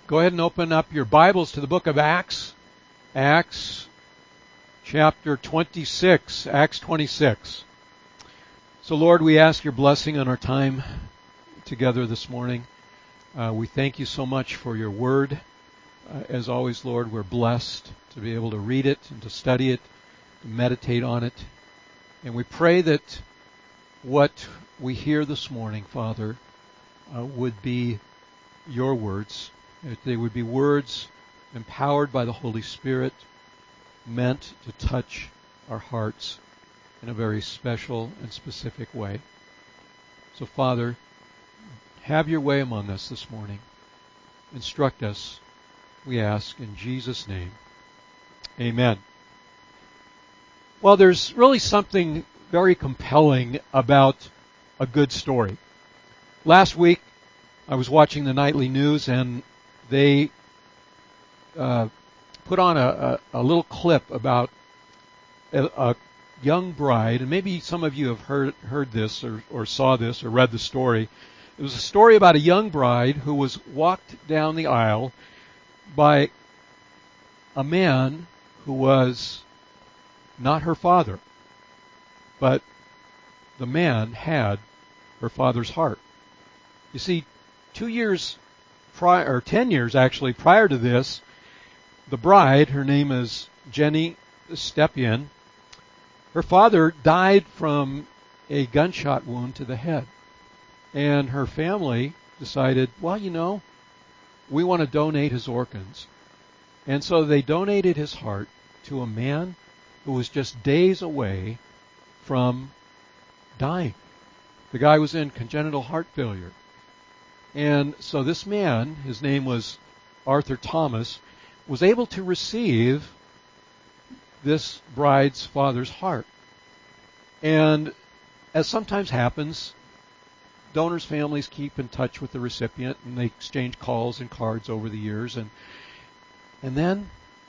Go ahead and open up your Bibles to the book of Acts. Acts chapter 26. Acts 26. So Lord, we ask your blessing on our time together this morning. We thank you so much for your word. As always, Lord, we're blessed to be able to read it and to study it, to meditate on it. And we pray that what we hear this morning, Father, would be your words. That they would be words empowered by the Holy Spirit, meant to touch our hearts in a very special and specific way. So, Father, have your way among us this morning. Instruct us, we ask, in Jesus' name. Amen. Well, there's really something very compelling about a good story. Last week, I was watching the nightly news, and they put on a little clip about a young bride, and maybe some of you have heard this or saw this or read the story. It was a story about a young bride who was walked down the aisle by a man who was not her father, but the man had her father's heart. You see, 10 years actually prior to this, the bride, her name is Jenny Stepien, her father died from a gunshot wound to the head. And her family decided, well, we want to donate his organs. And so they donated his heart to a man who was just days away from dying. The guy was in congenital heart failure. And so this man, his name was Arthur Thomas, was able to receive this bride's father's heart. And as sometimes happens, donors' families keep in touch with the recipient, and they exchange calls and cards over the years. And then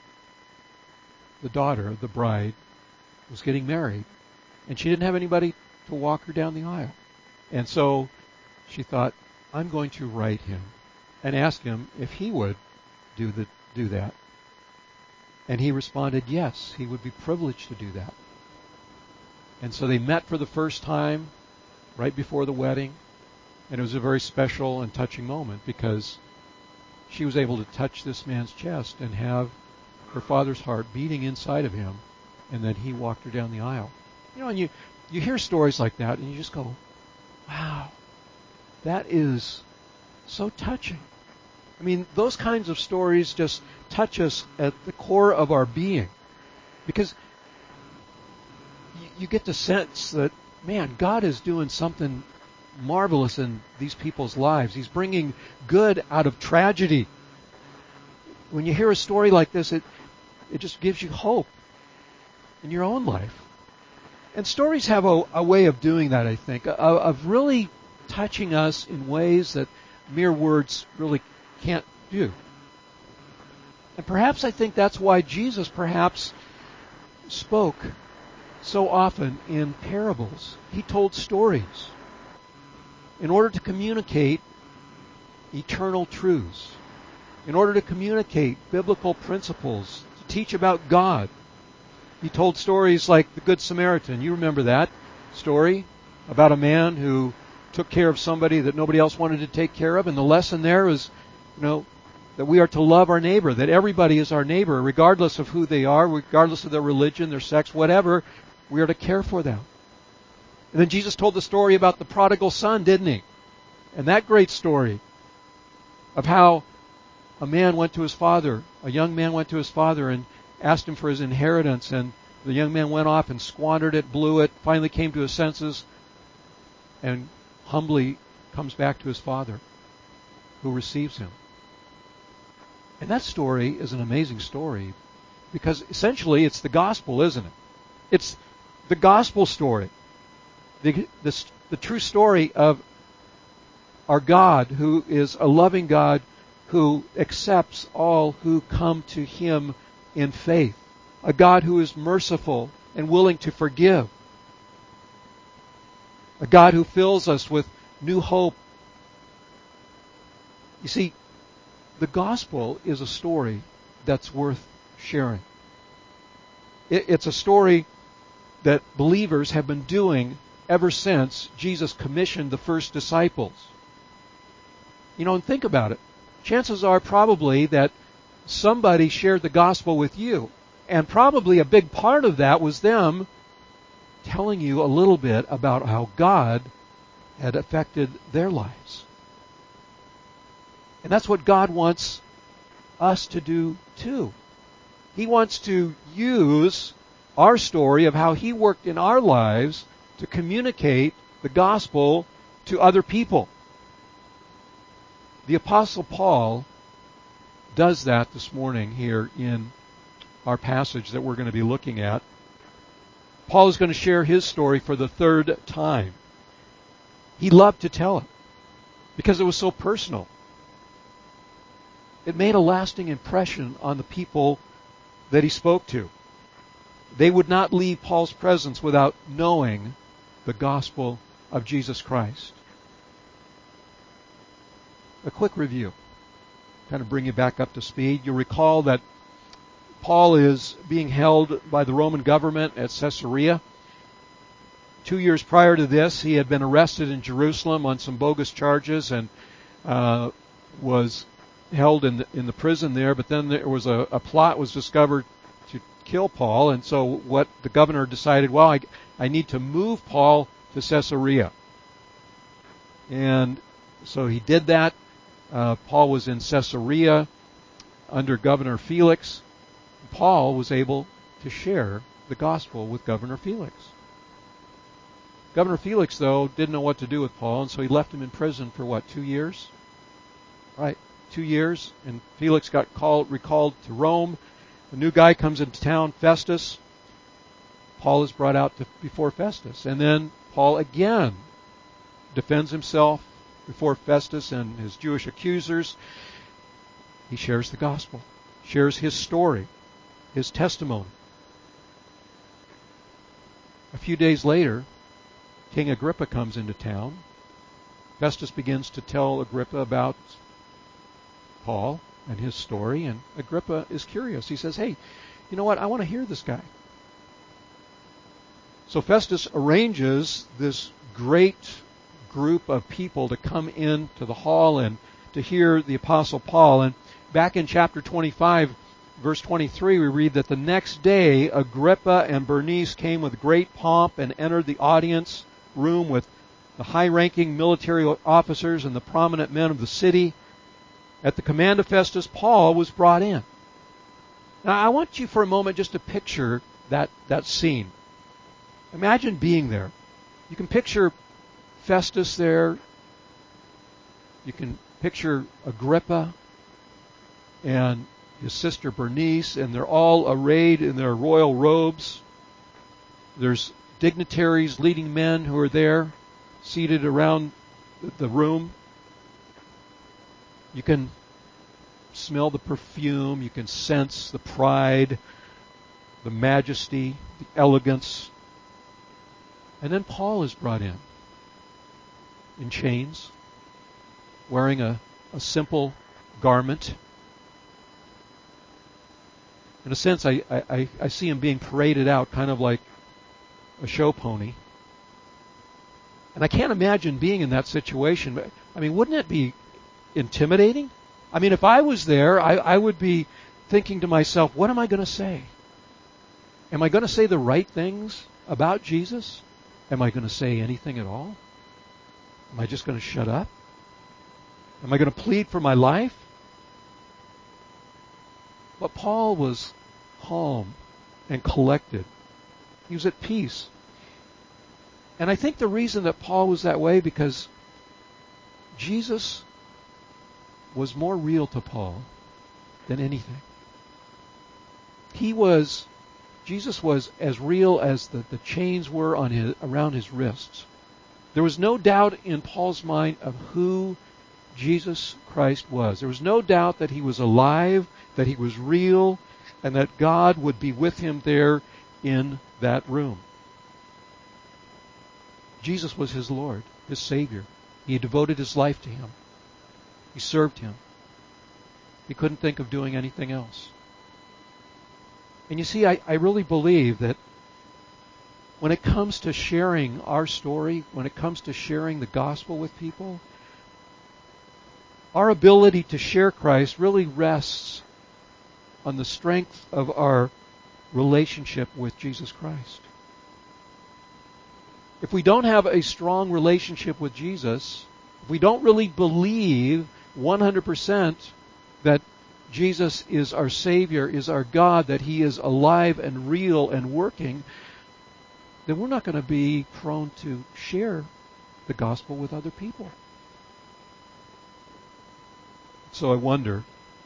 the daughter, the bride, was getting married, and she didn't have anybody to walk her down the aisle. And so she thought, I'm going to write him and ask him if he would do that. And he responded, yes, he would be privileged to do that. And so they met for the first time right before the wedding. And it was a very special and touching moment because she was able to touch this man's chest and have her father's heart beating inside of him. And then he walked her down the aisle. And you hear stories like that and you just go, wow. That is so touching. I mean, those kinds of stories just touch us at the core of our being. Because you get the sense that, man, God is doing something marvelous in these people's lives. He's bringing good out of tragedy. When you hear a story like this, it just gives you hope in your own life. And stories have a way of doing that, I think, of really touching us in ways that mere words really can't do. And perhaps I think that's why Jesus perhaps spoke so often in parables. He told stories in order to communicate eternal truths, in order to communicate biblical principles, to teach about God. He told stories like the Good Samaritan. You remember that story about a man who took care of somebody that nobody else wanted to take care of. And the lesson there is, that we are to love our neighbor, that everybody is our neighbor, regardless of who they are, regardless of their religion, their sex, whatever, we are to care for them. And then Jesus told the story about the prodigal son, didn't he? And that great story of how a man went to his father, a young man went to his father and asked him for his inheritance, and the young man went off and squandered it, blew it, finally came to his senses, and humbly comes back to his father, who receives him. And that story is an amazing story because essentially it's the gospel, isn't it? It's the gospel story. The true story of our God, who is a loving God who accepts all who come to him in faith. A God who is merciful and willing to forgive. A God who fills us with new hope. You see, the gospel is a story that's worth sharing. It's a story that believers have been doing ever since Jesus commissioned the first disciples. And think about it. Chances are probably that somebody shared the gospel with you. And probably a big part of that was them telling you a little bit about how God had affected their lives. And that's what God wants us to do too. He wants to use our story of how He worked in our lives to communicate the gospel to other people. The Apostle Paul does that this morning here in our passage that we're going to be looking at. Paul is going to share his story for the third time. He loved to tell it because it was so personal. It made a lasting impression on the people that he spoke to. They would not leave Paul's presence without knowing the gospel of Jesus Christ. A quick review, kind of bring you back up to speed. You'll recall that Paul is being held by the Roman government at Caesarea. 2 years prior to this, he had been arrested in Jerusalem on some bogus charges and was held in the prison there. But then there was a plot was discovered to kill Paul, and so what the governor decided, well, I need to move Paul to Caesarea. And so he did that. Paul was in Caesarea under Governor Felix. Paul was able to share the gospel with Governor Felix. Governor Felix, though, didn't know what to do with Paul, and so he left him in prison for 2 years? Right, 2 years, and Felix got recalled to Rome. A new guy comes into town, Festus. Paul is brought out before Festus, and then Paul again defends himself before Festus and his Jewish accusers. He shares the gospel, shares his story, his testimony. A few days later, King Agrippa comes into town. Festus begins to tell Agrippa about Paul and his story, and Agrippa is curious. He says, hey, you know what? I want to hear this guy. So Festus arranges this great group of people to come into the hall and to hear the Apostle Paul. And back in chapter 25, verse 23, we read that the next day Agrippa and Bernice came with great pomp and entered the audience room with the high-ranking military officers and the prominent men of the city. At the command of Festus, Paul was brought in. Now, I want you for a moment just to picture that scene. Imagine being there. You can picture Festus there. You can picture Agrippa and his sister Bernice, and they're all arrayed in their royal robes. There's dignitaries, leading men who are there, seated around the room. You can smell the perfume. You can sense the pride, the majesty, the elegance. And then Paul is brought in chains, wearing a simple garment. In a sense, I see him being paraded out kind of like a show pony. And I can't imagine being in that situation. I mean, wouldn't it be intimidating? I mean, if I was there, I would be thinking to myself, what am I going to say? Am I going to say the right things about Jesus? Am I going to say anything at all? Am I just going to shut up? Am I going to plead for my life? But Paul was calm and collected. He was at peace. And I think the reason that Paul was that way, because Jesus was more real to Paul than anything. Jesus was as real as the chains were around his wrists. There was no doubt in Paul's mind of who Jesus Christ was. There was no doubt that he was alive, that he was real, and that God would be with him there in that room. Jesus was his Lord, his Savior. He had devoted his life to him. He served him. He couldn't think of doing anything else. And you see, I really believe that when it comes to sharing our story, when it comes to sharing the gospel with people, our ability to share Christ really rests on the strength of our relationship with Jesus Christ. If we don't have a strong relationship with Jesus, if we don't really believe 100% that Jesus is our Savior, is our God, that He is alive and real and working, then we're not going to be prone to share the gospel with other people. So I wonder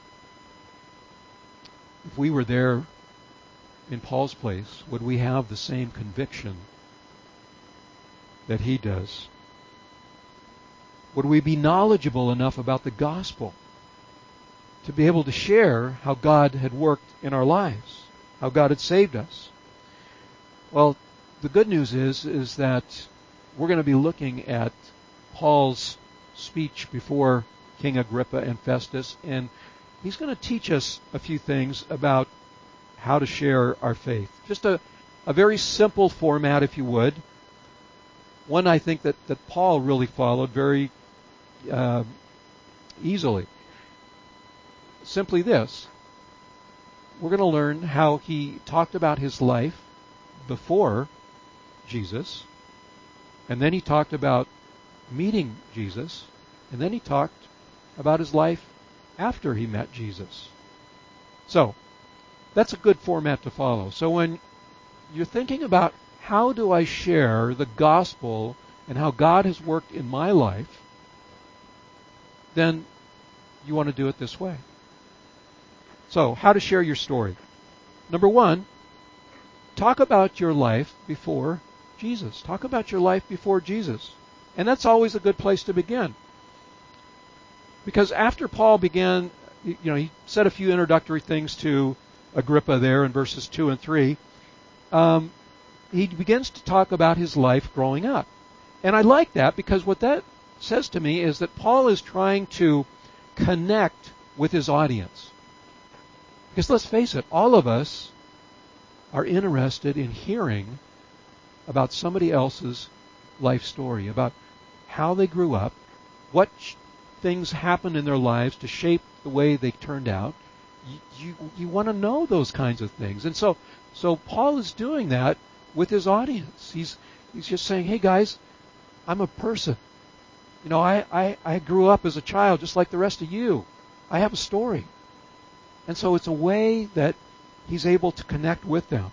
if we were there in Paul's place, would we have the same conviction that he does? Would we be knowledgeable enough about the gospel to be able to share how God had worked in our lives, how God had saved us? Well, the good news is that we're going to be looking at Paul's speech before King Agrippa and Festus, and he's going to teach us a few things about how to share our faith. Just a very simple format, if you would. One I think that Paul really followed very easily. Simply this. We're going to learn how he talked about his life before Jesus, and then he talked about meeting Jesus, and then he talked about his life after he met Jesus. So, that's a good format to follow. So when you're thinking about how do I share the gospel and how God has worked in my life, then you want to do it this way. So, how to share your story. Number one, talk about your life before Jesus. Talk about your life before Jesus. And that's always a good place to begin. Because after Paul began, he said a few introductory things to Agrippa there in verses 2 and 3. He begins to talk about his life growing up. And I like that because what that says to me is that Paul is trying to connect with his audience. Because let's face it, all of us are interested in hearing about somebody else's life story, about how they grew up, what things happened in their lives to shape the way they turned out. You want to know those kinds of things. And so Paul is doing that with his audience. He's just saying, hey guys, I'm a person. I grew up as a child just like the rest of you. I have a story. And so it's a way that he's able to connect with them.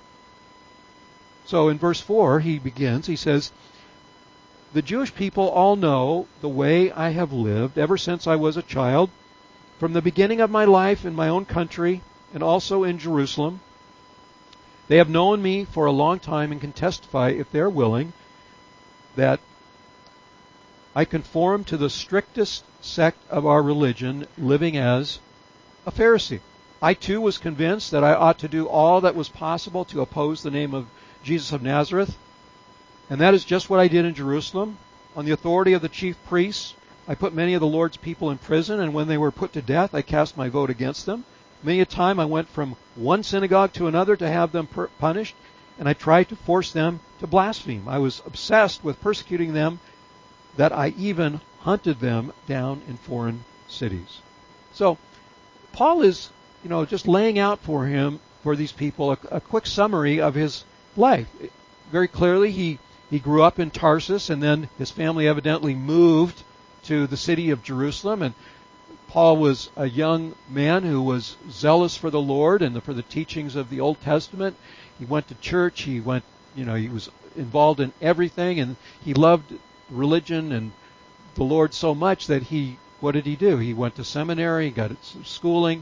So in verse 4, he says, the Jewish people all know the way I have lived ever since I was a child, from the beginning of my life in my own country and also in Jerusalem. They have known me for a long time and can testify, if they're willing, that I conform to the strictest sect of our religion, living as a Pharisee. I too was convinced that I ought to do all that was possible to oppose the name of Jesus of Nazareth. And that is just what I did in Jerusalem. On the authority of the chief priests, I put many of the Lord's people in prison, and when they were put to death, I cast my vote against them. Many a time I went from one synagogue to another to have them punished, and I tried to force them to blaspheme. I was obsessed with persecuting them, that I even hunted them down in foreign cities. So, Paul is, just laying out for these people, a quick summary of his life. Very clearly, he grew up in Tarsus, and then his family evidently moved to the city of Jerusalem. And Paul was a young man who was zealous for the Lord and for the teachings of the Old Testament. He went to church. He was involved in everything, and he loved religion and the Lord so much that what did he do? He went to seminary, got some schooling,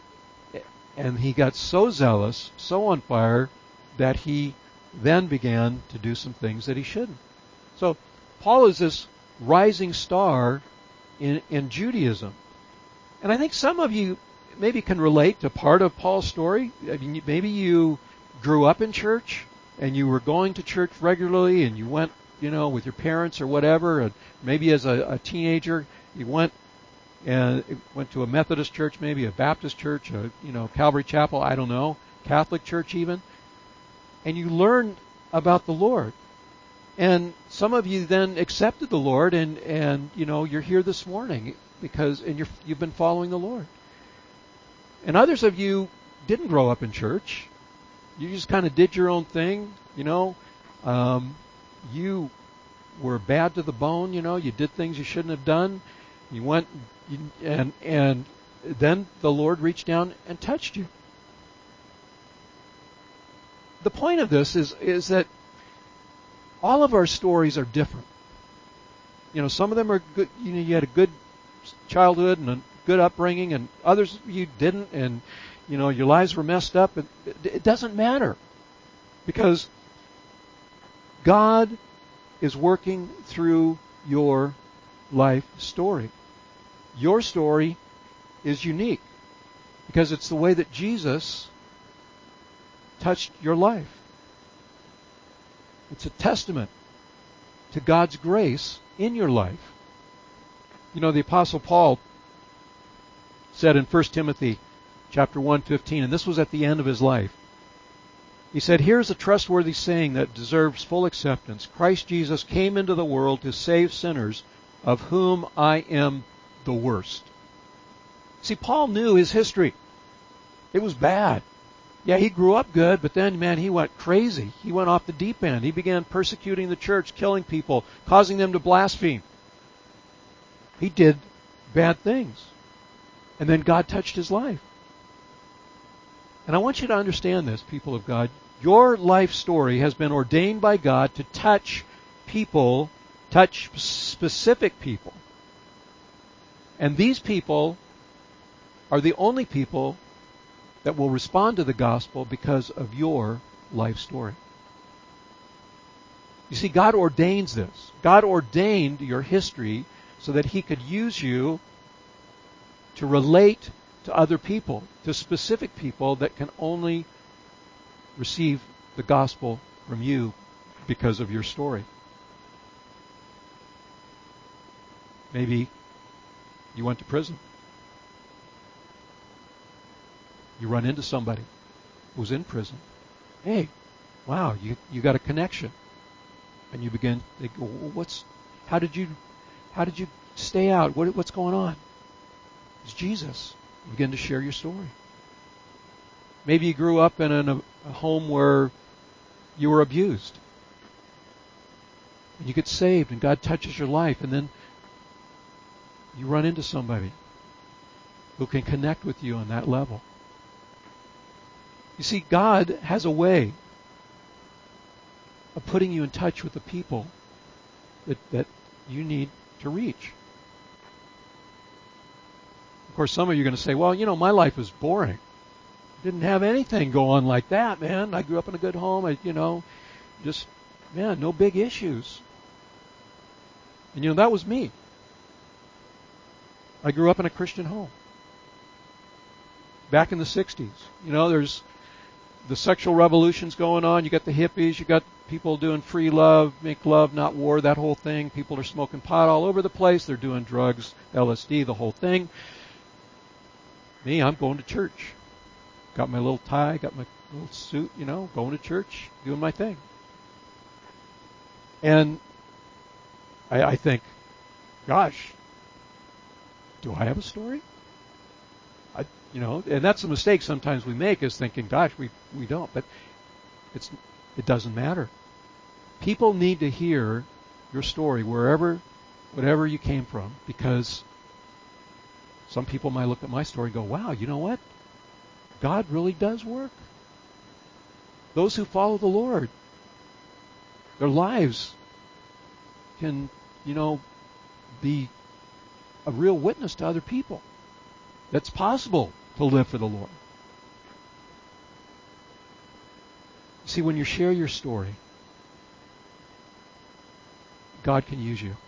and he got so zealous, so on fire, that he then began to do some things that he shouldn't. So Paul is this rising star in Judaism. And I think some of you maybe can relate to part of Paul's story. I mean, maybe you grew up in church and you were going to church regularly and you went, with your parents or whatever. And maybe as a teenager you went and went to a Methodist church, maybe a Baptist church, Calvary Chapel, I don't know, Catholic church even, and you learned about the Lord. And some of you then accepted the Lord, and you're here this morning because you've been following the Lord. And others of you didn't grow up in church. You just kind of did your own thing, you were bad to the bone, you did things you shouldn't have done. You went, and then the Lord reached down and touched you. The point of this is that all of our stories are different. Some of them are good. You had a good childhood and a good upbringing, and others you didn't, and your lives were messed up. It doesn't matter, because God is working through your life story. Your story is unique because it's the way that Jesus touched your life. It's a testament to God's grace in your life. The Apostle Paul said in 1 Timothy chapter 1:15, and this was at the end of his life. He said, "Here's a trustworthy saying that deserves full acceptance. Christ Jesus came into the world to save sinners, of whom I am the worst." See, Paul knew his history. It was bad. Yeah, he grew up good, but then, man, he went crazy. He went off the deep end. He began persecuting the church, killing people, causing them to blaspheme. He did bad things. And then God touched his life. And I want you to understand this, people of God. Your life story has been ordained by God to touch people, touch specific people. And these people are the only people that will respond to the gospel because of your life story. You see, God ordains this. God ordained your history so that he could use you to relate to other people, to specific people that can only receive the gospel from you because of your story. Maybe you went to prison. You run into somebody who's in prison. Hey, wow, you got a connection. And you begin to think, well, how did you stay out? What's going on? It's Jesus. You begin to share your story. Maybe you grew up in a home where you were abused. And you get saved and God touches your life, and then you run into somebody who can connect with you on that level. You see, God has a way of putting you in touch with the people that you need to reach. Of course, some of you are going to say, well, my life was boring. Didn't have anything go on like that, man. I grew up in a good home. No big issues. And that was me. I grew up in a Christian home. Back in the 60s. There's the sexual revolution's going on. You got the hippies. You got people doing free love, make love, not war, that whole thing. People are smoking pot all over the place. They're doing drugs, LSD, the whole thing. Me, I'm going to church. Got my little tie, got my little suit, going to church, doing my thing. And I think, gosh, do I have a story? And that's the mistake sometimes we make, is thinking, gosh, we don't. But it doesn't matter. People need to hear your story whatever you came from, because some people might look at my story and go, wow, you know what? God really does work. Those who follow the Lord, their lives can, be a real witness to other people. That's possible to live for the Lord. See, when you share your story, God can use you.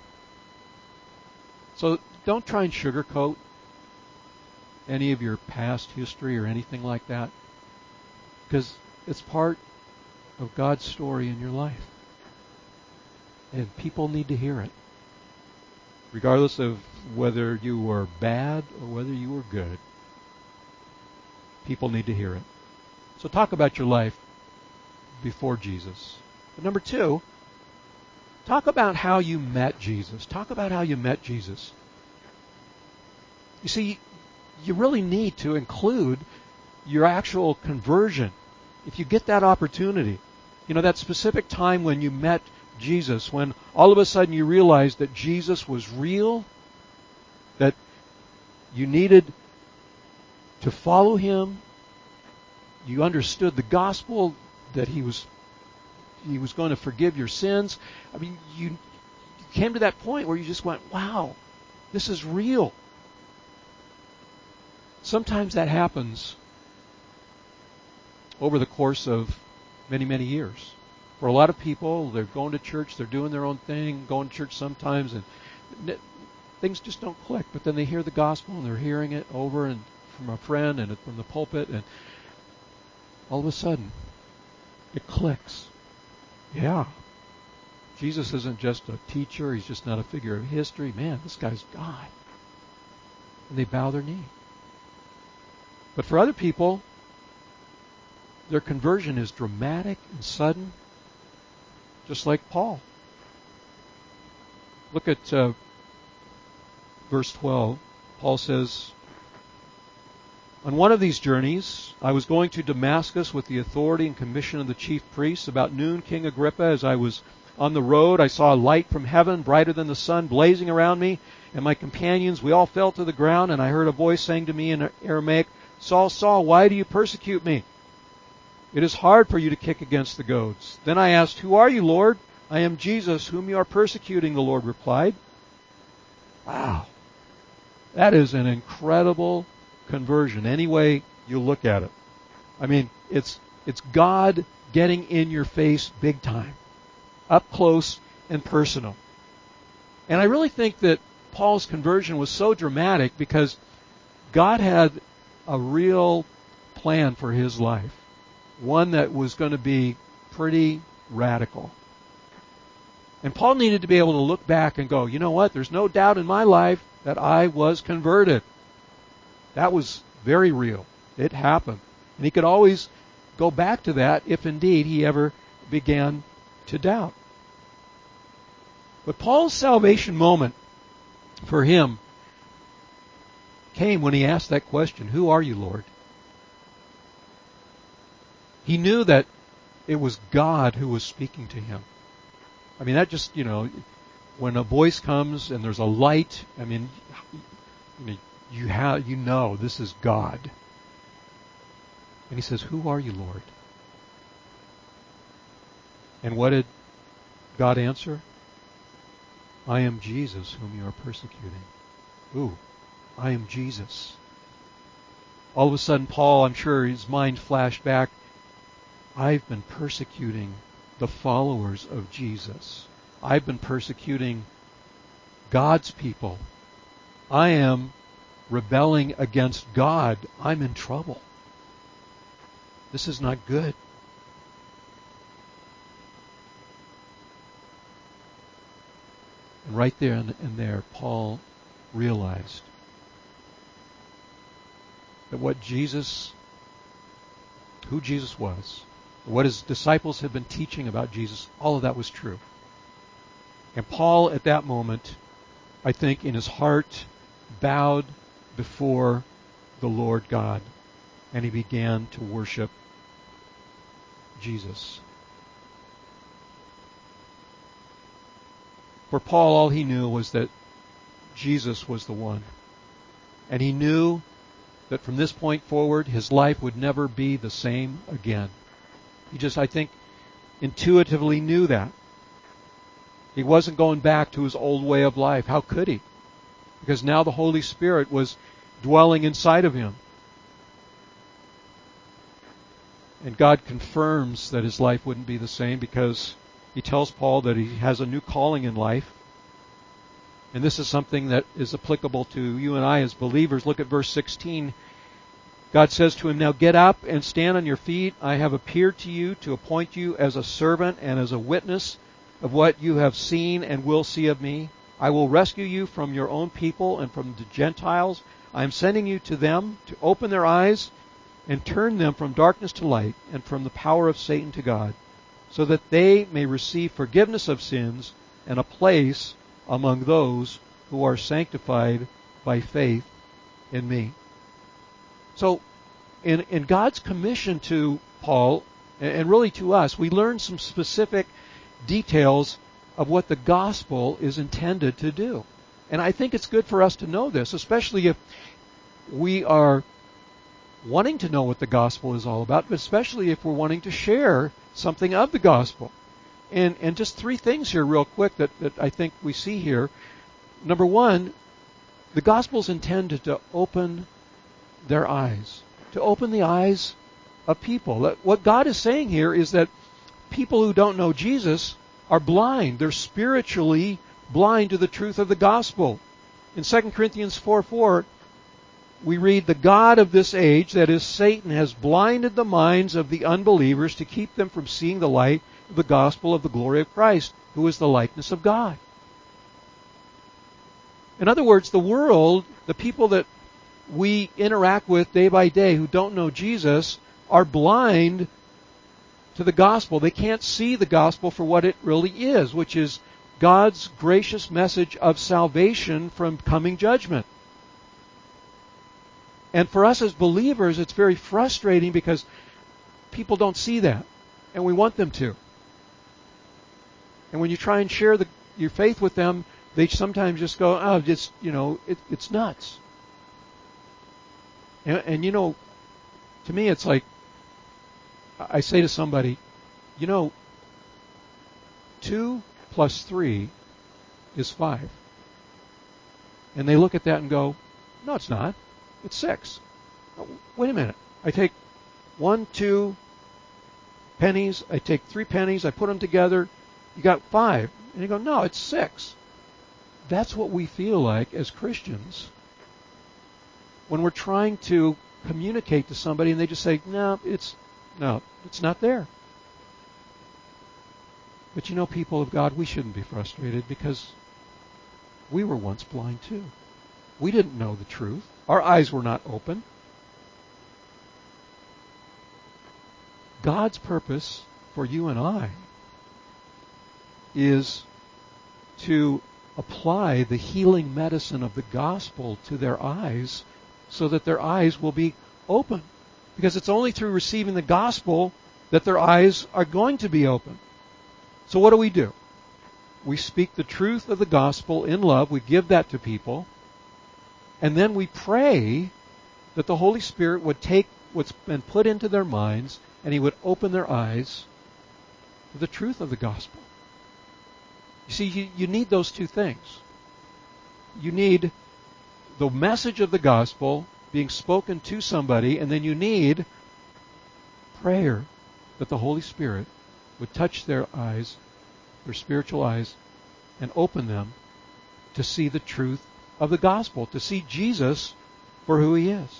So don't try and sugarcoat any of your past history or anything like that, because it's part of God's story in your life. And people need to hear it. regardless of whether you were bad or whether you were good. People need to hear it. So talk about your life before Jesus. But number 2, talk about how you met Jesus. Talk about how you met Jesus. You see, you really need to include your actual conversion. If you get that opportunity, that specific time when you met Jesus, when all of a sudden you realized that Jesus was real, that you needed to follow him, you understood the gospel, that he was going to forgive your sins. I mean, you came to that point where you just went, wow, this is real. Sometimes that happens over the course of many, many years. For a lot of people, they're going to church, they're doing their own thing, going to church sometimes, and things just don't click. But then they hear the gospel, and they're hearing it over and from a friend and from the pulpit, and all of a sudden, it clicks. Yeah. Jesus isn't just a teacher, he's just not a figure of history. Man, this guy's God. And they bow their knee. But for other people, their conversion is dramatic and sudden, just like Paul. Look at verse 12. Paul says, "On one of these journeys, I was going to Damascus with the authority and commission of the chief priests. About noon, King Agrippa, as I was on the road, I saw a light from heaven, brighter than the sun, blazing around me and my companions. We all fell to the ground, and I heard a voice saying to me in Aramaic, 'Saul, Saul, why do you persecute me? It is hard for you to kick against the goads.' Then I asked, 'Who are you, Lord?' 'I am Jesus, whom you are persecuting,' the Lord replied." Wow. That is an incredible conversion, any way you look at it. I mean, it's God getting in your face big time, up close and personal. And I really think that Paul's conversion was so dramatic because God had a real plan for his life, one that was going to be pretty radical. And Paul needed to be able to look back and go, you know what, there's no doubt in my life that I was converted. That was very real. It happened. And he could always go back to that if indeed he ever began to doubt. But Paul's salvation moment for him came when he asked that question, "Who are you, Lord?" He knew that it was God who was speaking to him. I mean, that just, when a voice comes and there's a light, I mean, you know this is God. And he says, "Who are you, Lord?" And what did God answer? "I am Jesus whom you are persecuting." Ooh, I am Jesus. All of a sudden, Paul, I'm sure his mind flashed back. I've been persecuting the followers of Jesus. I've been persecuting God's people. I am rebelling against God. I'm in trouble. This is not good. And right there and there, Paul realized that who Jesus was, what his disciples had been teaching about Jesus, all of that was true. And Paul, at that moment, I think in his heart, bowed before the Lord God, and he began to worship Jesus. For Paul, all he knew was that Jesus was the one. And he knew that from this point forward, his life would never be the same again. He just, I think, intuitively knew that. He wasn't going back to his old way of life. How could he? Because now the Holy Spirit was dwelling inside of him. And God confirms that his life wouldn't be the same because he tells Paul that he has a new calling in life. And this is something that is applicable to you and I as believers. Look at verse 16. God says to him, "Now get up and stand on your feet. I have appeared to you to appoint you as a servant and as a witness of what you have seen and will see of me. I will rescue you from your own people and from the Gentiles. I am sending you to them to open their eyes and turn them from darkness to light and from the power of Satan to God, so that they may receive forgiveness of sins and a place among those who are sanctified by faith in me. So, in God's commission to Paul, and really to us, we learn some specific details of what the gospel is intended to do. And I think it's good for us to know this, especially if we are wanting to know what the gospel is all about, but especially if we're wanting to share something of the gospel. And just three things here real quick that I think we see here. Number one, the gospel is intended to open their eyes, to open the eyes of people. What God is saying here is that people who don't know Jesus are blind. They're spiritually blind to the truth of the gospel. In 2 Corinthians 4:4, we read, "The God of this age, that is Satan, has blinded the minds of the unbelievers to keep them from seeing the light of the gospel of the glory of Christ, who is the likeness of God." In other words, the world, the people that we interact with day by day who don't know Jesus, are blind to the gospel. They can't see the gospel for what it really is, which is God's gracious message of salvation from coming judgment. And for us as believers, it's very frustrating because people don't see that, and we want them to. And when you try and share your faith with them, they sometimes just go, "Oh, just it's nuts." And to me, it's like I say to somebody, 2 plus 3 is 5. And they look at that and go, "No, it's not. It's 6. Oh, wait a minute. I take 1, 2 pennies. I take 3 pennies. I put them together. You got 5." And you go, "No, it's 6. That's what we feel like as Christians when we're trying to communicate to somebody and they just say, No, it's not there." But people of God, we shouldn't be frustrated because we were once blind too. We didn't know the truth. Our eyes were not open. God's purpose for you and I is to apply the healing medicine of the gospel to their eyes so that their eyes will be open. Because it's only through receiving the gospel that their eyes are going to be open. So what do? We speak the truth of the gospel in love. We give that to people. And then we pray that the Holy Spirit would take what's been put into their minds and He would open their eyes to the truth of the gospel. You see, you need those two things. You need the message of the gospel being spoken to somebody, and then you need prayer that the Holy Spirit would touch their eyes, their spiritual eyes, and open them to see the truth of the gospel, to see Jesus for who He is.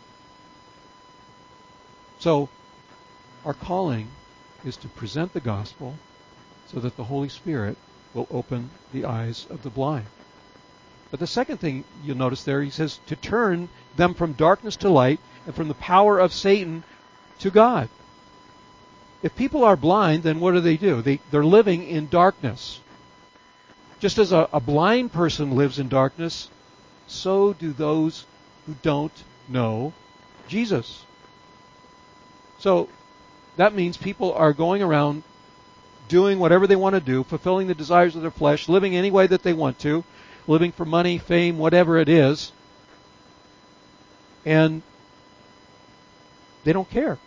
So, our calling is to present the gospel so that the Holy Spirit will open the eyes of the blind. But the second thing you'll notice there, he says to turn them from darkness to light and from the power of Satan to God. If people are blind, then what do? They're living in darkness. Just as a blind person lives in darkness, so do those who don't know Jesus. So that means people are going around doing whatever they want to do, fulfilling the desires of their flesh, living any way that they want to, living for money, fame, whatever it is, and they don't care.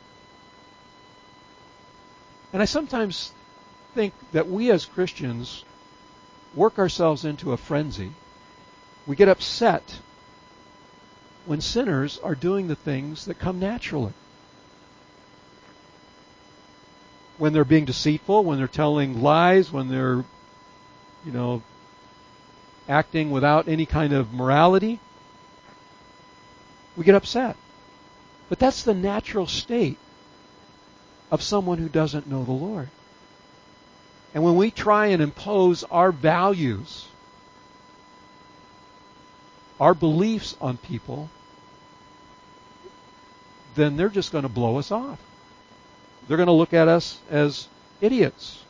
And I sometimes think that we as Christians work ourselves into a frenzy. We get upset when sinners are doing the things that come naturally. When they're being deceitful, when they're telling lies, when they're, acting without any kind of morality, we get upset. But that's the natural state of someone who doesn't know the Lord. And when we try and impose our values our beliefs on people, then they're just going to blow us off. They're going to look at us as idiots.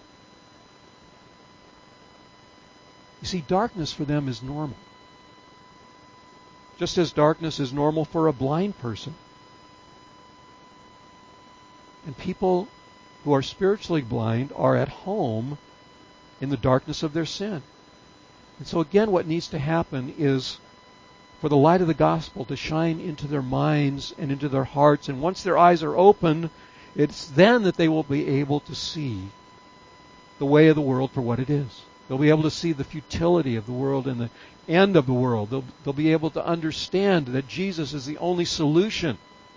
You see, darkness for them is normal. Just as darkness is normal for a blind person. And people who are spiritually blind are at home in the darkness of their sin. And so again, what needs to happen is for the light of the gospel to shine into their minds and into their hearts. And once their eyes are open, it's then that they will be able to see the way of the world for what it is. They'll be able to see the futility of the world and the end of the world. They'll be able to understand that Jesus is the only solution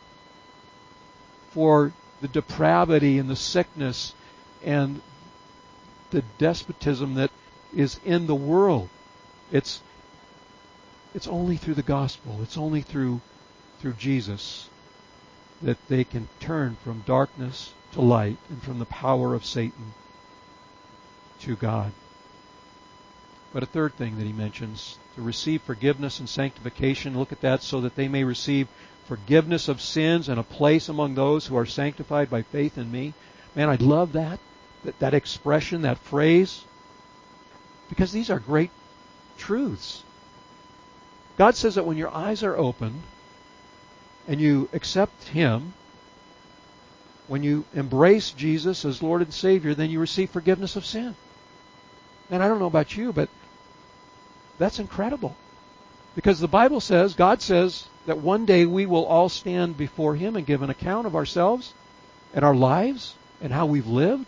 for the depravity and the sickness and the despotism that is in the world. It's only through the gospel. It's only through Jesus that they can turn from darkness to light and from the power of Satan to God. But a third thing that he mentions, to receive forgiveness and sanctification, look at that, so that they may receive forgiveness of sins and a place among those who are sanctified by faith in me. Man, I love that expression, that phrase, because these are great truths. God says that when your eyes are open and you accept Him, when you embrace Jesus as Lord and Savior, then you receive forgiveness of sin. And I don't know about you, but that's incredible. Because the Bible says, God says, that one day we will all stand before Him and give an account of ourselves and our lives and how we've lived.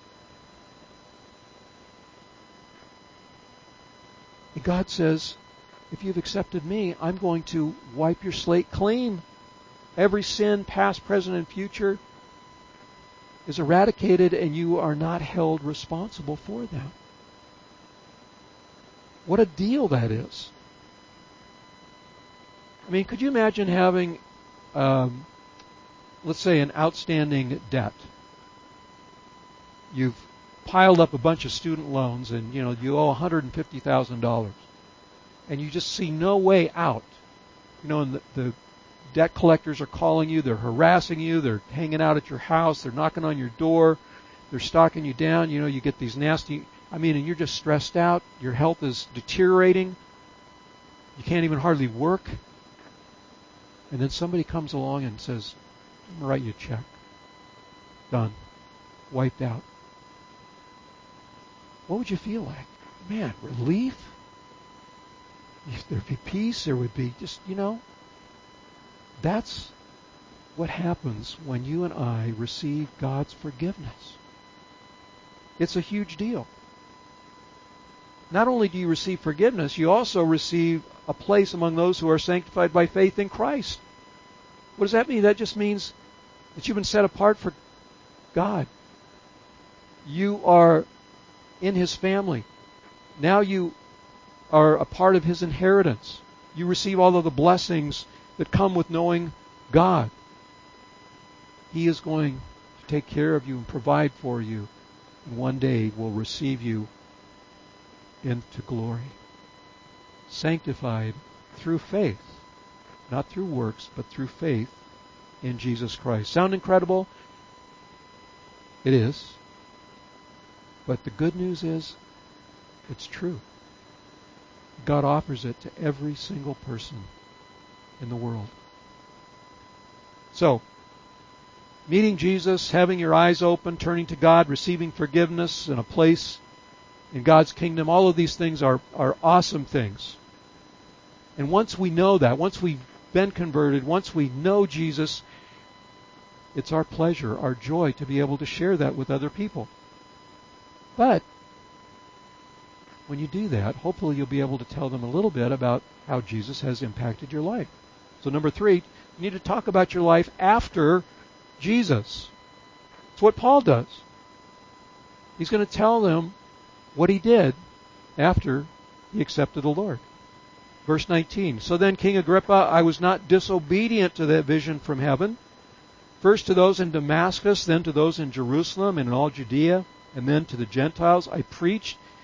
And God says, if you've accepted me, I'm going to wipe your slate clean. Every sin, past, present, and future, is eradicated, and you are not held responsible for them. What a deal that is. I mean, could you imagine having, let's say, an outstanding debt? You've piled up a bunch of student loans, and you owe $150,000, and you just see no way out. And the debt collectors are calling you, they're harassing you, they're hanging out at your house, they're knocking on your door, they're stalking you down. You get these nasty. And you're just stressed out. Your health is deteriorating. You can't even hardly work. And then somebody comes along and says, I'm going to write you a check. Done. Wiped out. What would you feel like? Man, relief? There'd be peace. There would be just, That's what happens when you and I receive God's forgiveness. It's a huge deal. Not only do you receive forgiveness, you also receive a place among those who are sanctified by faith in Christ. What does that mean? That just means that you've been set apart for God. You are in His family. Now you are a part of His inheritance. You receive all of the blessings that come with knowing God. He is going to take care of you and provide for you, and one day will receive you into glory. Sanctified through faith, not through works, but through faith in Jesus Christ. Sound incredible? It is. But the good news is, it's true. God offers it to every single person in the world. So, meeting Jesus, having your eyes open, turning to God, receiving forgiveness and a place in God's kingdom, all of these things are awesome things. And once we know that, once we've been converted, once we know Jesus, it's our pleasure, our joy to be able to share that with other people. But when you do that, hopefully you'll be able to tell them a little bit about how Jesus has impacted your life. So number 3, you need to talk about your life after Jesus. It's what Paul does. He's going to tell them what he did after he accepted the Lord. Verse 19, so then, King Agrippa, I was not disobedient to that vision from heaven. First to those in Damascus, then to those in Jerusalem and in all Judea, and then to the Gentiles, I preached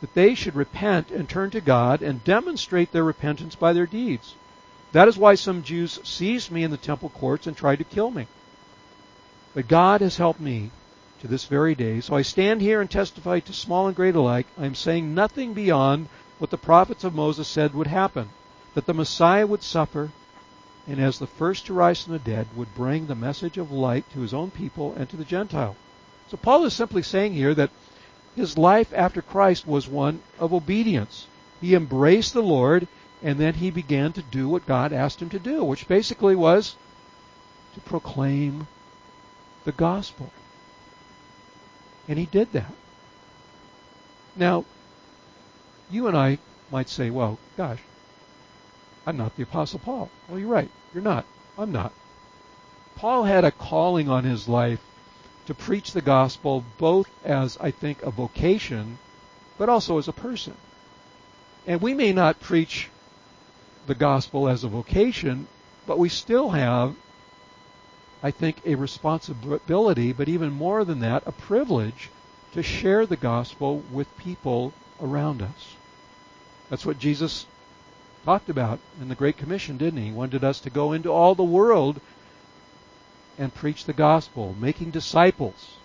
that they should repent and turn to God and demonstrate their repentance by their deeds. That is why some Jews seized me in the temple courts and tried to kill me. But God has helped me to this very day. So I stand here and testify to small and great alike. I am saying nothing beyond what the prophets of Moses said would happen, that the Messiah would suffer, and as the first to rise from the dead, would bring the message of light to his own people and to the Gentile. So Paul is simply saying here that his life after Christ was one of obedience. He embraced the Lord, and then he began to do what God asked him to do, which basically was to proclaim the gospel. And he did that. Now, you and I might say, well, gosh, I'm not the Apostle Paul. Well, you're right. You're not. I'm not. Paul had a calling on his life to preach the gospel both as, I think, a vocation, but also as a person. And we may not preach the gospel as a vocation, but we still have, I think, a responsibility, but even more than that, a privilege to share the gospel with people around us. That's what Jesus talked about in the Great Commission, didn't he? He wanted us to go into all the world and preach the gospel, making disciples,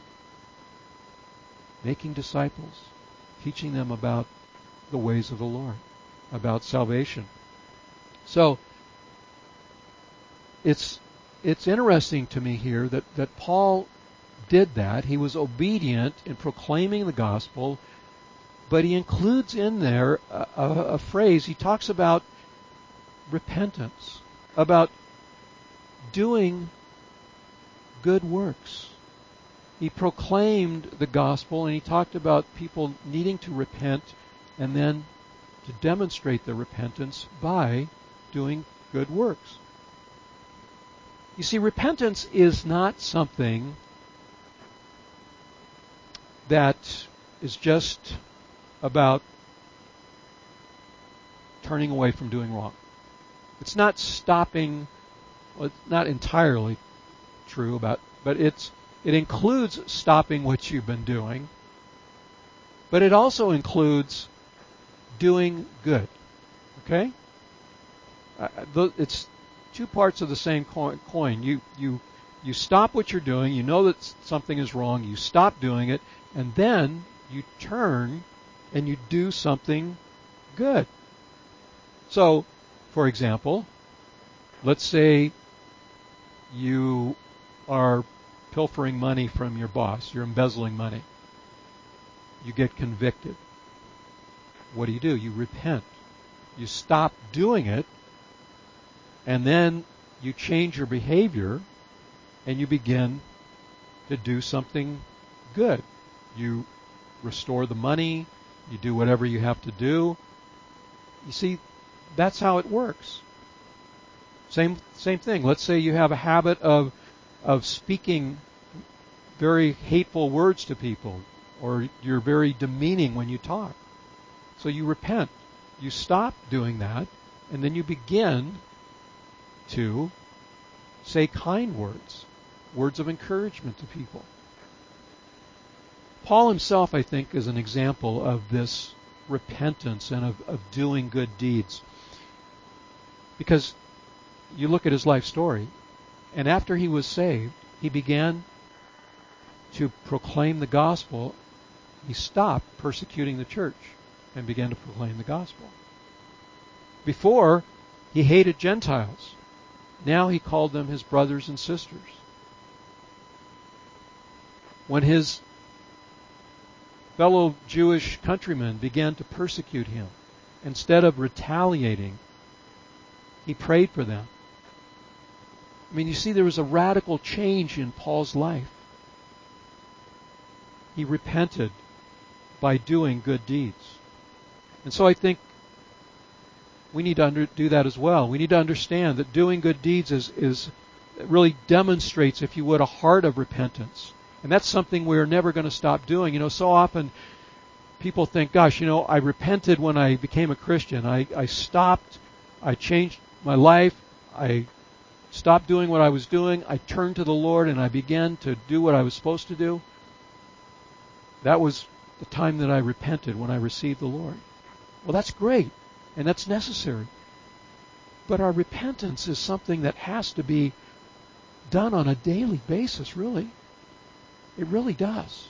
teaching them about the ways of the Lord, about salvation. So it's interesting to me here that Paul did that. He was obedient in proclaiming the gospel, but he includes in there a phrase. He talks about repentance, about doing good works. He proclaimed the gospel, and he talked about people needing to repent and then to demonstrate their repentance by doing good works. You see, repentance is not something that is just about turning away from doing wrong. It's not stopping, well, it's not entirely true but it includes stopping what you've been doing, but it also includes doing good. Okay? It's two parts of the same coin. You stop what you're doing, you know that something is wrong, you stop doing it, and then you turn and you do something good. So, for example, let's say you are pilfering money from your boss, you're embezzling money. You get convicted. What do? You repent. You stop doing it, and then you change your behavior, and you begin to do something good. You restore the money, you do whatever you have to do. You see, that's how it works. Same thing. Let's say you have a habit of speaking very hateful words to people, or you're very demeaning when you talk. So you repent. You stop doing that, and then you begin to say kind words, words of encouragement to people. Paul himself, I think, is an example of this repentance and of doing good deeds. Because you look at his life story, and after he was saved, he began to proclaim the gospel. He stopped persecuting the church and began to proclaim the gospel. Before, he hated Gentiles. Now he called them his brothers and sisters. When his fellow Jewish countrymen began to persecute him, instead of retaliating, he prayed for them. I mean, you see, there was a radical change in Paul's life. He repented by doing good deeds. And so I think we need to do that as well. We need to understand that doing good deeds is really demonstrates, if you would, a heart of repentance. And that's something we're never going to stop doing. You know, so often people think, gosh, I repented when I became a Christian. I stopped. I changed my life. I stopped doing what I was doing. I turned to the Lord and I began to do what I was supposed to do. That was the time that I repented when I received the Lord. Well, that's great, and that's necessary. But our repentance is something that has to be done on a daily basis, really. It really does.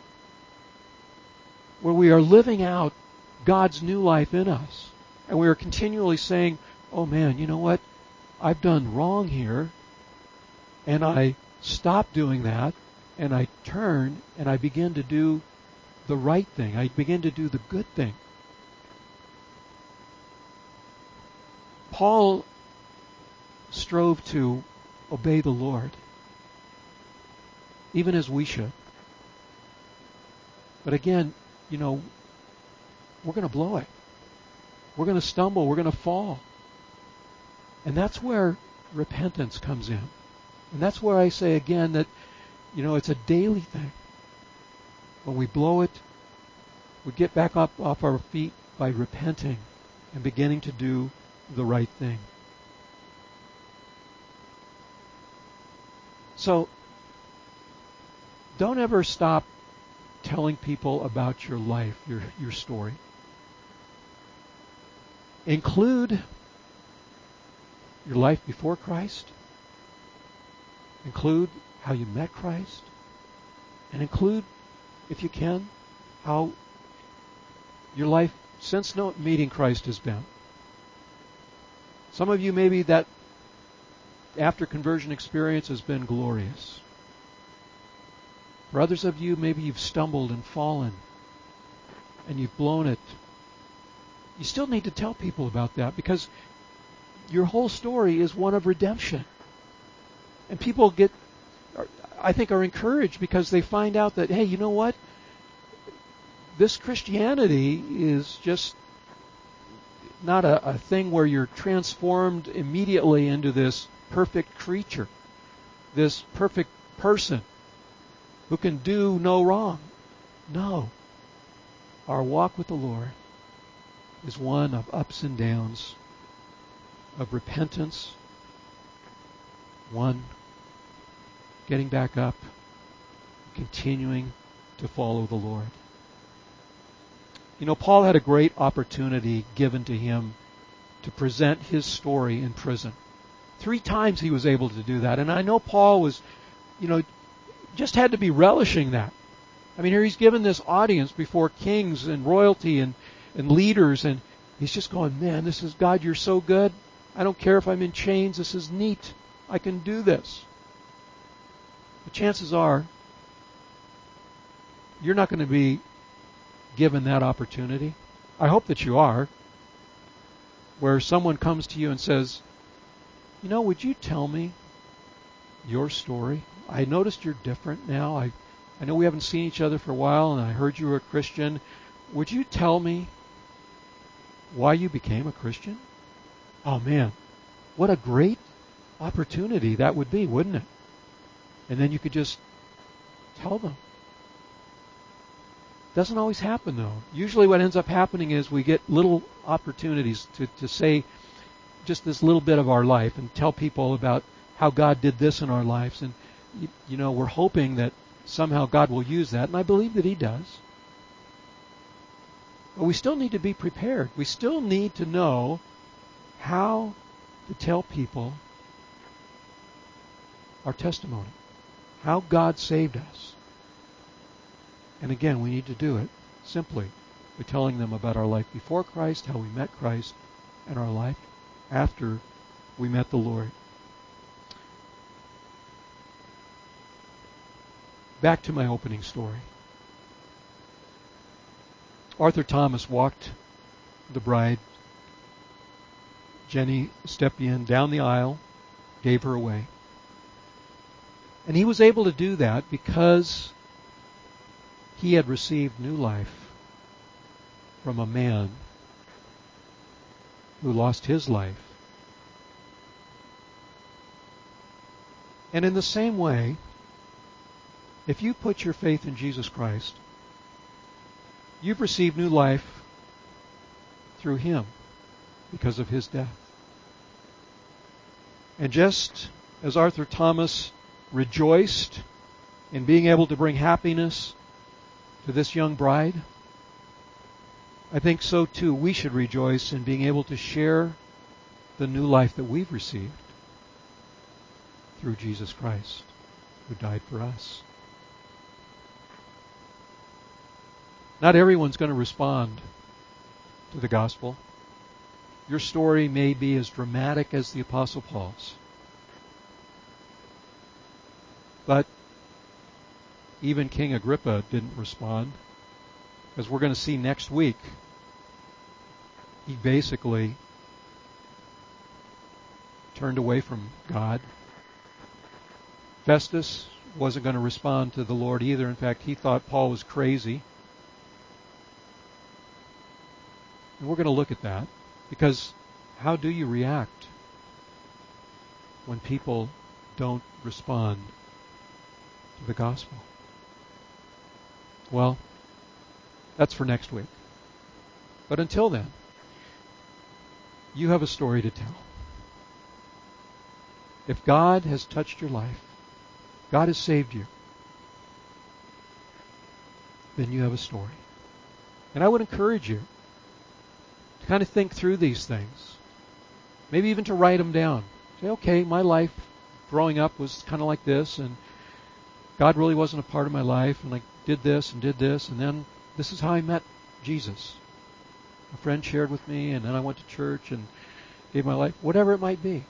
Where we are living out God's new life in us. And we are continually saying, oh man, you know what? I've done wrong here. And I stop doing that. And I turn and I begin to do the right thing. I begin to do the good thing. Paul strove to obey the Lord, even as we should. But again, you know, we're going to blow it. We're going to stumble. We're going to fall. And that's where repentance comes in. And that's where I say again that, you know, it's a daily thing. When we blow it, we get back up off our feet by repenting and beginning to do the right thing. So, don't ever stop telling people about your life, your story. Include your life before Christ. Include how you met Christ. And include, if you can, how your life since meeting Christ has been. Some of you, maybe that after conversion experience has been glorious. For others of you, maybe you've stumbled and fallen and you've blown it. You still need to tell people about that because your whole story is one of redemption. And people I think, are encouraged because they find out that, hey, you know what? This Christianity is just not a thing where you're transformed immediately into this perfect creature, this perfect person who can do no wrong. No. Our walk with the Lord is one of ups and downs, of repentance, one getting back up, continuing to follow the Lord. You know, Paul had a great opportunity given to him to present his story in prison. 3 times he was able to do that. And I know Paul was, you know, just had to be relishing that. I mean, here he's given this audience before kings and royalty and leaders, and he's just going, man, this is God, you're so good. I don't care if I'm in chains. This is neat. I can do this. But chances are, you're not going to be given that opportunity. I hope that you are. Where someone comes to you and says, you know, would you tell me your story? I noticed you're different now. I know we haven't seen each other for a while, and I heard you were a Christian. Would you tell me why you became a Christian? Oh, man, what a great opportunity that would be, wouldn't it? And then you could just tell them. Doesn't always happen, though. Usually what ends up happening is we get little opportunities to say just this little bit of our life and tell people about how God did this in our lives. And, you know, we're hoping that somehow God will use that, and I believe that He does. But we still need to be prepared. We still need to know how to tell people our testimony, how God saved us. And again, we need to do it simply by telling them about our life before Christ, how we met Christ, and our life after we met the Lord. Back to my opening story. Arthur Thomas walked the bride, Jenny Stepien, down the aisle, gave her away. And he was able to do that because he had received new life from a man who lost his life. And in the same way, if you put your faith in Jesus Christ, you've received new life through Him because of His death. And just as Arthur Thomas rejoiced in being able to bring happiness to this young bride, I think so too we should rejoice in being able to share the new life that we've received through Jesus Christ, who died for us. Not everyone's going to respond to the gospel. Your story may be as dramatic as the Apostle Paul's. But even King Agrippa didn't respond. As we're going to see next week, he basically turned away from God. Festus wasn't going to respond to the Lord either. In fact, he thought Paul was crazy. And we're going to look at that, because how do you react when people don't respond to the gospel? Well, that's for next week. But until then, you have a story to tell. If God has touched your life, God has saved you, then you have a story. And I would encourage you to kind of think through these things. Maybe even to write them down. Say, okay, my life growing up was kind of like this, and God really wasn't a part of my life, and I did this, and then this is how I met Jesus. A friend shared with me, and then I went to church and gave my life, whatever it might be.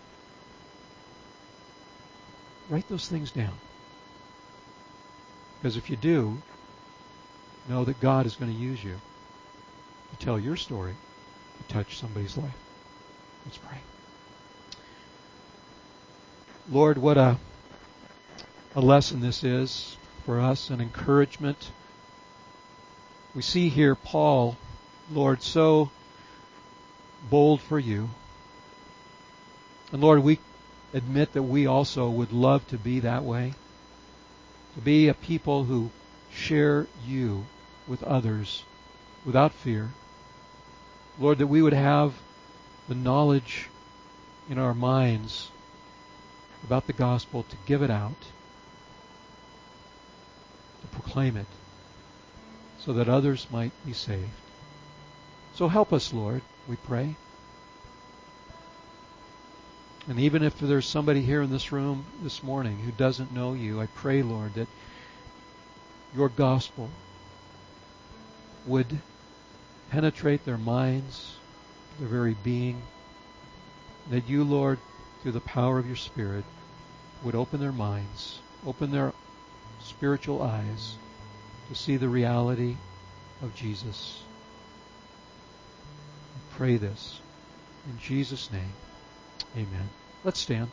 Write those things down. Because if you do, know that God is going to use you to tell your story, to touch somebody's life. Let's pray. Lord, what a lesson this is for us, an encouragement. We see here Paul, Lord, so bold for you. And Lord, we admit that we also would love to be that way, to be a people who share you with others without fear. Lord, that we would have the knowledge in our minds about the gospel to give it out, to proclaim it, so that others might be saved. So help us, Lord, we pray. And even if there's somebody here in this room this morning who doesn't know you, I pray, Lord, that your gospel would penetrate their minds, their very being, that you, Lord, through the power of your Spirit, would open their minds, open their spiritual eyes to see the reality of Jesus. I pray this in Jesus' name. Amen. Let's stand.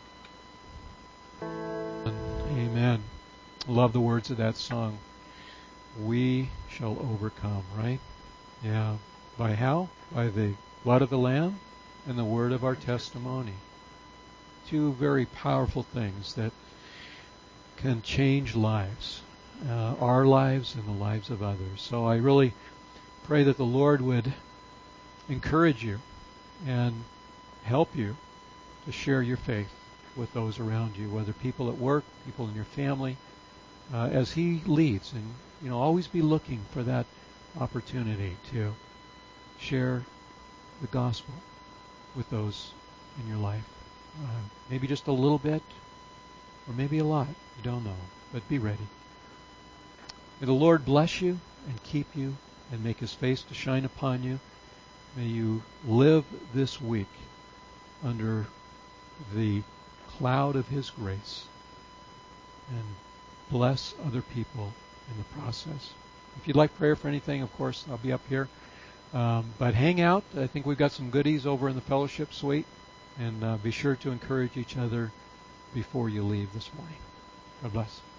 Amen. Love the words of that song. We shall overcome, right? Yeah. By how? By the blood of the Lamb and the word of our testimony. Two very powerful things that can change lives, our lives and the lives of others. So I really pray that the Lord would encourage you and help you to share your faith with those around you, whether people at work, people in your family, as He leads. And, always be looking for that opportunity to share the gospel with those in your life. Maybe just a little bit, or maybe a lot. You don't know, but be ready. May the Lord bless you and keep you and make His face to shine upon you. May you live this week under the cloud of His grace and bless other people in the process. If you'd like prayer for anything, of course, I'll be up here. But hang out. I think we've got some goodies over in the fellowship suite. And be sure to encourage each other before you leave this morning. God bless.